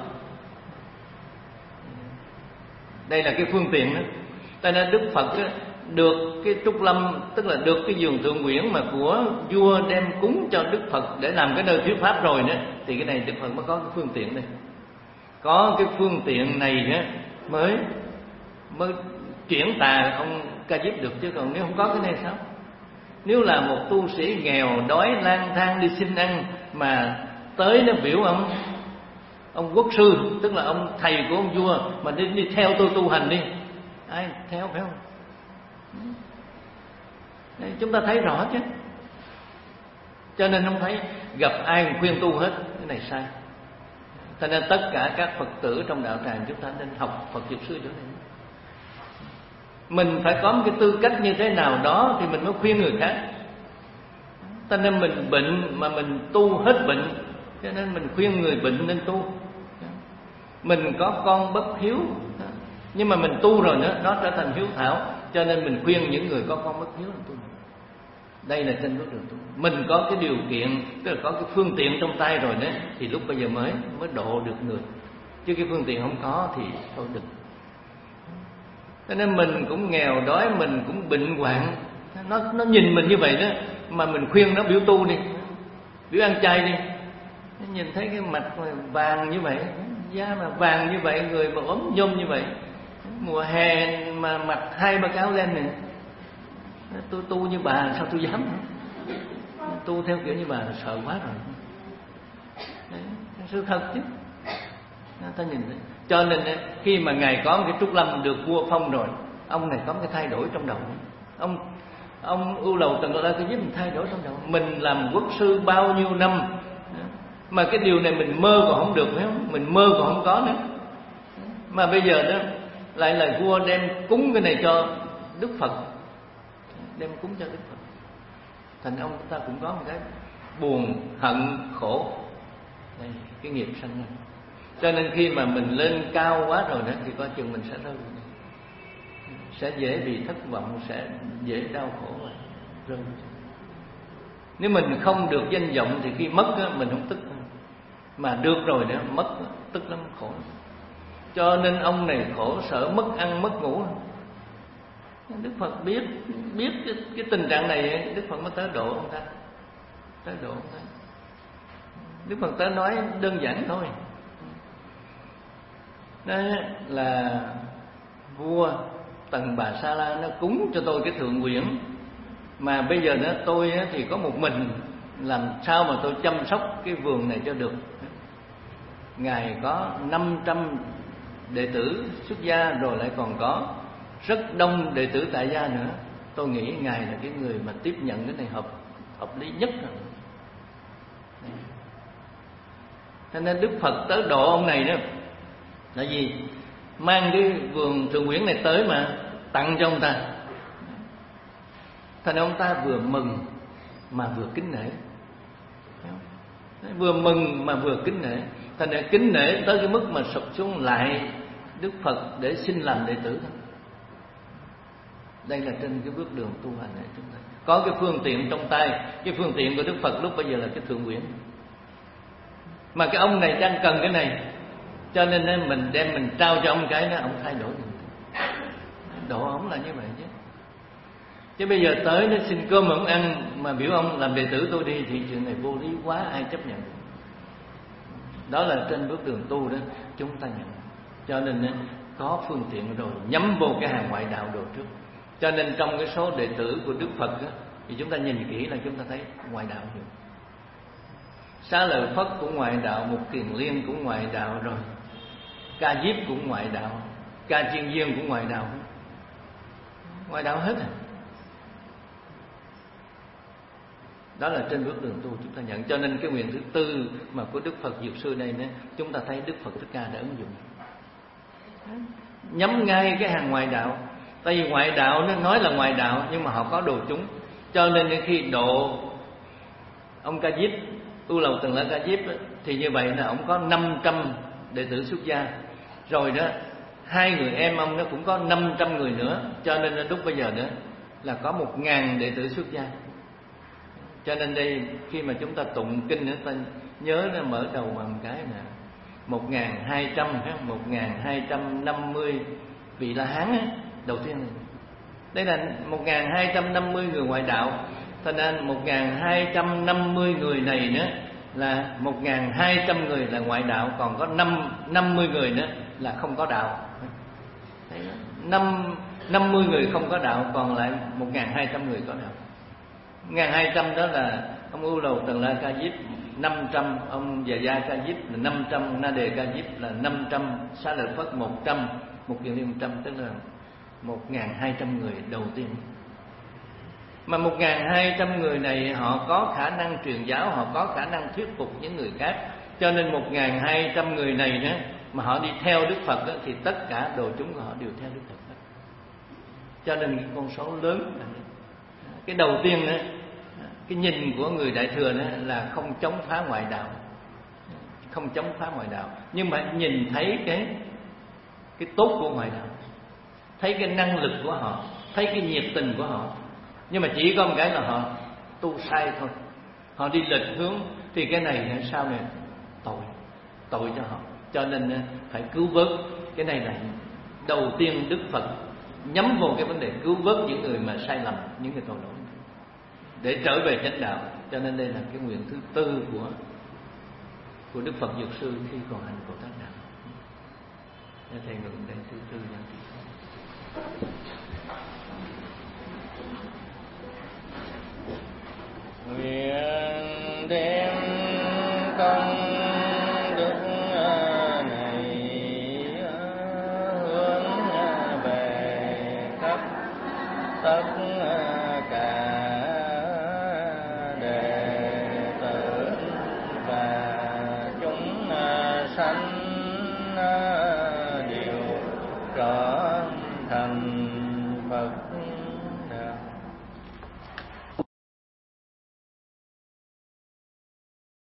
Đây là cái phương tiện đó. Cho nên Đức Phật á, được cái trúc lâm, tức là được cái giường thượng quyển mà của vua đem cúng cho Đức Phật để làm cái nơi thuyết pháp rồi nữa, thì cái này Đức Phật mới có cái phương tiện đây. Có cái phương tiện này đó mới mới chuyển tà ông Ca Diếp được, chứ còn nếu không có cái này sao? Nếu là một tu sĩ nghèo đói lang thang đi xin ăn mà tới nó biểu ông ông quốc sư, tức là ông thầy của ông vua, mà đi, đi theo tôi tu hành đi, ai theo phải không? Đấy, chúng ta thấy rõ chứ. Cho nên không thấy gặp ai cũng khuyên tu hết, cái này sai. Cho nên tất cả các Phật tử trong đạo tràng chúng ta nên học Phật Dược Sư chỗ này. Mình phải có một cái tư cách như thế nào đó thì mình mới khuyên người khác. Cho nên mình bệnh mà mình tu hết bệnh, cho nên mình khuyên người bệnh nên tu. Mình có con bất hiếu, nhưng mà mình tu rồi nữa, nó trở thành hiếu thảo, cho nên mình khuyên những người có con bất hiếu là tu. Đây là trên bước đường tu. Mình có cái điều kiện, tức là có cái phương tiện trong tay rồi nữa, thì lúc bây giờ mới mới độ được người. Chứ cái phương tiện không có thì thôi đừng. Cho nên mình cũng nghèo đói, mình cũng bệnh hoạn, nó nó nhìn mình như vậy đó, mà mình khuyên nó biểu tu đi, biểu ăn chay đi. Nó nhìn thấy cái mặt vàng như vậy, da mà vàng như vậy, người mà ốm nhôm như vậy, mùa hè mà mặc hai ba cái áo len này, tôi tu như bà sao tôi dám? Tu theo kiểu như bà là sợ quá rồi. Đấy, sự thật chứ. Ta nhìn thấy. Cho nên khi mà ngài có một cái trúc lâm được vua phong rồi, ông này có một cái thay đổi trong đầu. Ông ông Ưu Lầu Tần La Ca Diếp mình thay đổi trong đầu. Mình làm quốc sư bao nhiêu năm mà cái điều này mình mơ còn không được, phải không? Mình mơ còn không có nữa. Mà bây giờ đó lại là vua đem cúng cái này cho Đức Phật, đem cúng cho Đức Phật. Thành ông chúng ta cũng có một cái buồn, hận, khổ. Đây, cái nghiệp sanh lên. Cho nên khi mà mình lên cao quá rồi đó thì coi chừng mình sẽ rơi, sẽ dễ bị thất vọng, sẽ dễ đau khổ và rơi. Nếu mình không được danh vọng thì khi mất đó, mình không tức, mà được rồi đó mất tức lắm, khổ lắm. Cho nên ông này khổ sở mất ăn mất ngủ. Đức Phật biết biết cái, cái tình trạng này, Đức Phật mới tới độ ông ta, tới độ ông ta. Đức Phật tới nói đơn giản thôi. Đó là vua Tần Bà Sa La nó cúng cho tôi cái thượng quyển, mà bây giờ đó tôi thì có một mình, làm sao mà tôi chăm sóc cái vườn này cho được. Ngài có năm trăm đệ tử xuất gia, rồi lại còn có rất đông đệ tử tại gia nữa. Tôi nghĩ Ngài là cái người mà tiếp nhận cái này hợp hợp lý nhất rồi. Cho nên Đức Phật tới độ ông này đó là gì? Mang cái vườn thượng quyển này tới mà tặng cho ông ta. Thành ông ta vừa mừng mà vừa kính nể, vừa mừng mà vừa kính nể. Thành ra kính nể tới cái mức mà sụp xuống lại Đức Phật để xin làm đệ tử thôi. Đây là trên cái bước đường tu hành này chúng ta có cái phương tiện trong tay. Cái phương tiện của Đức Phật lúc bây giờ là cái thượng quyển, mà cái ông này đang cần cái này, cho nên mình đem mình trao cho ông cái đó, ông thay đổi mình. Độ ông là như vậy chứ. Chứ bây giờ tới nó xin cơm ông ăn mà biểu ông làm đệ tử tôi đi thì chuyện này vô lý quá, ai chấp nhận được. Đó là trên bước đường tu đó chúng ta nhận. Cho nên có phương tiện rồi nhắm vô cái hàng ngoại đạo đồ trước. Cho nên trong cái số đệ tử của Đức Phật đó, thì chúng ta nhìn kỹ là chúng ta thấy ngoại đạo nhiều. Xá Lợi Phất cũng ngoại đạo, Mục Kiền Liên cũng ngoại đạo, rồi Ca Diếp cũng ngoại đạo, Ca Chiên Viên cũng ngoại đạo, ngoại đạo hết à. Đó là trên bước đường tu chúng ta nhận. Cho nên cái nguyện thứ tư mà của Đức Phật Dược Sư đây nữa, chúng ta thấy Đức Phật Thích Ca đã ứng dụng, nhắm ngay cái hàng ngoại đạo. Tại vì ngoại đạo nó nói là ngoại đạo, nhưng mà họ có đồ chúng. Cho nên khi độ ông Ca Diếp, Tu Lầu Tần La Ca Diếp, thì như vậy là ông có năm trăm đệ tử xuất gia. Rồi đó hai người em ông nó cũng có năm trăm người nữa, cho nên lúc bây giờ nữa là có một ngàn đệ tử xuất gia. Cho nên đây khi mà chúng ta tụng kinh nữa, ta nhớ nó mở đầu bằng cái nè, một ngàn hai trăm, một ngàn hai trăm năm mươi vị La Hán á, đầu tiên này. Đây là một ngàn hai trăm năm mươi người ngoại đạo. Cho nên một ngàn hai trăm năm mươi người này nữa là một ngàn hai trăm người là ngoại đạo, còn có năm mươi người nữa là không có đạo. năm năm mươi người không có đạo, còn lại một ngàn hai trăm người có đạo. một ngàn hai trăm đó là ông U Lầu Tần La Ca Diếp năm trăm, ông Già Gia Ca Diếp là năm trăm, Na Đề Ca Diếp là năm trăm, Xá Lợi Phất một trăm, một Kiền Liên một trăm, tức là một ngàn hai trăm người đầu tiên. Mà một ngàn hai trăm người này họ có khả năng truyền giáo, họ có khả năng thuyết phục những người khác. Cho nên một ngàn hai trăm người này nữa mà họ đi theo Đức Phật đó, thì tất cả đồ chúng của họ đều theo Đức Phật đó. Cho nên cái con số lớn là cái đầu tiên nữa, cái nhìn của người Đại Thừa nữa là không chống phá ngoại đạo, không chống phá ngoại đạo, nhưng mà nhìn thấy cái cái tốt của ngoại đạo, thấy cái năng lực của họ, thấy cái nhiệt tình của họ. Nhưng mà chỉ có một cái là họ tu sai thôi, họ đi lệch hướng, thì cái này sao này tội, tội cho họ. Cho nên phải cứu vớt. Cái này là đầu tiên Đức Phật nhắm vào cái vấn đề cứu vớt những người mà sai lầm, những người tội lỗi để trở về chánh đạo. Cho nên đây là cái nguyện thứ tư của của Đức Phật Dược Sư khi còn hành Bồ Tát Đạo. Thầy nguyện đây thứ tư nha. Nguyện đem công